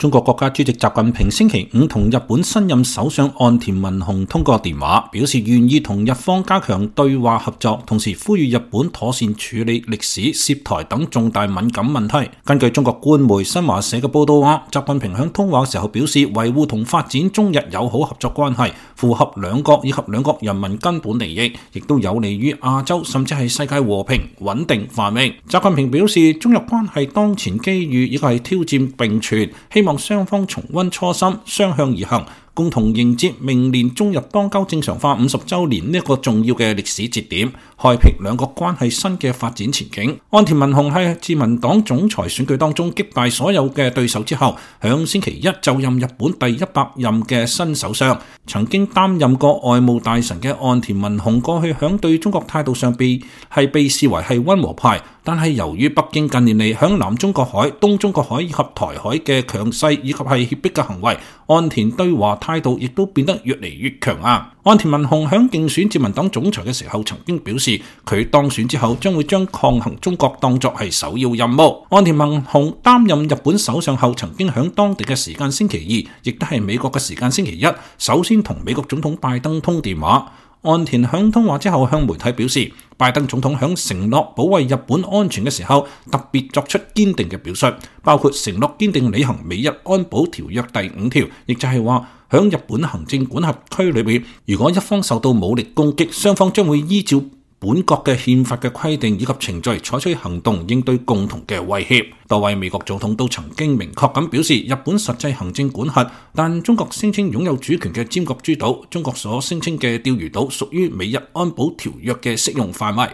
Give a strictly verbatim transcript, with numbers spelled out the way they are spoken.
中國國家主席習近平星期五同日本新任首相岸田文雄通過電話，表示願意同日方加強對話合作，同時呼籲日本妥善處理歷史、涉台等重大敏感問題。根據中國官媒新華社嘅報道話，習近平響通話時候表示，維護同發展中日友好合作關係，符合兩國以及兩國人民根本利益，亦都有利於亞洲甚至係世界和平、穩定、繁榮。習近平表示，中日關係當前機遇亦係挑戰並存，希望雙方重溫初心，雙向而行，共同迎接明年中日邦交正常化五十週年呢一個重要嘅歷史節點，開闢兩國關係新嘅發展前景。岸田文雄喺自民黨總裁選舉當中擊敗所有嘅對手之後，響星期一就任日本第一百任嘅新首相。曾經擔任過外務大臣嘅岸田文雄過去響對中國態度上被係被視為係溫和派，但係由於北京近年嚟響南中國海、東中國海以及台海嘅強勢以及係脅迫嘅行為，岸田對華態度亦都變得越嚟越強硬。岸田文雄響競選自民黨總裁嘅時候曾經表示，佢當選之後將會將抗衡中國當作係首要任務。岸田文雄擔任日本首相後，曾經響當地嘅時間星期二，亦都係美國嘅時間星期一，首先同美國總統拜登通電話。岸田響通話之後向媒體表示，拜登總統響承諾保衛日本安全嘅時候，特別作出堅定嘅表述，包括承諾堅定履行美日安保條約第五條，亦就係話響日本行政管轄區裏邊，如果一方受到武力攻擊，雙方將會依照本國嘅憲法嘅規定以及程序採取行動應對共同嘅威脅。多位美國總統都曾經明確咁表示，日本實際行政管轄，但中國聲稱擁有主權嘅尖閣諸島，中國所聲稱嘅釣魚島屬於美日安保條約嘅適用範圍。